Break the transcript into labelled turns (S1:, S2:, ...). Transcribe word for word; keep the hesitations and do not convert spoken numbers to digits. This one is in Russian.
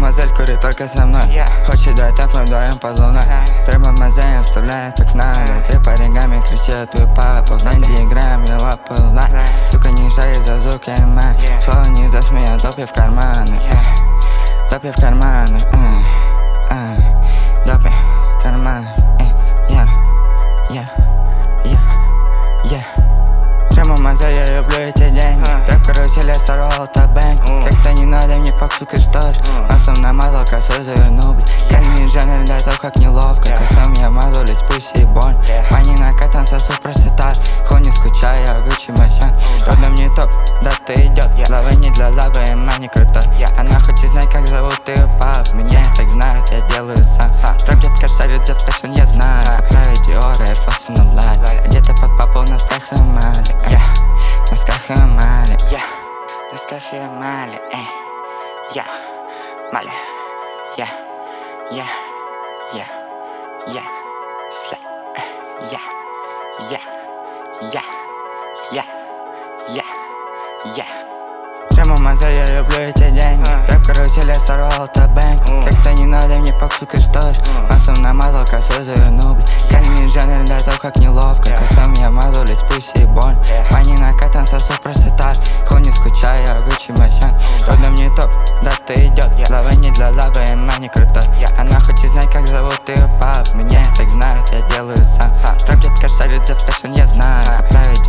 S1: мазель курит только со мной. Хочет дать так мы вдвоем под луной. Треба мазель, вставляет как надо. Ты пареньгами кричит твой папа. В Нанди играем, я лапаю лай. Сука, не шарит за звуки май. Слово не сдаст меня, допи в карманы. Допи в карманы. Допи в карманы. Я, я, я, я. Трема мазель, я люблю эти деньги. Трэп карусель, я сорвал табэнк. Как-то не надо мне пак, сука, что ли. Маслом намазал, косой завернул, блядь. Камень жанр, да то как неловко. Косом я мазались, пусть и боль. Мани накатан, сосу просто так. Хуй скучаю, я Гуччи Масян. Когда мне топ, даст и идет. Лавы не для лавы, и мани крутой. Она хочет знать, как зовут ее пап. Меня так знает, я делаю сам. Трэп детка шарит за фэшн, я знаю. Поправить Диор, Air Force на лале. Где-то под папу на носках и мали. На носках и мали. На носках и мали. Я, мали. Я, я, я, я, слай. Я, я, я, я, я, я. Трема мазель, я люблю эти деньги. Трэп карусель, я сорвал табэнк. Как-то не надо мне пак, сука, что ли. Маслом намазал, косой завернул, блядь. Камень жанр, да то как неловко. Косом я мазались, пусть и боль. Мани накатан, сосу просто так. Хуй не скучаю, я Гуччи Масян. Когда мне топ, даст и идет. Лавы не для лавы, и мани крутой. Она хочет знать, как зовут ее пап. Меня так знает, я делаю сам. Трэп детка шарит за фэшн, я знаю. Поправить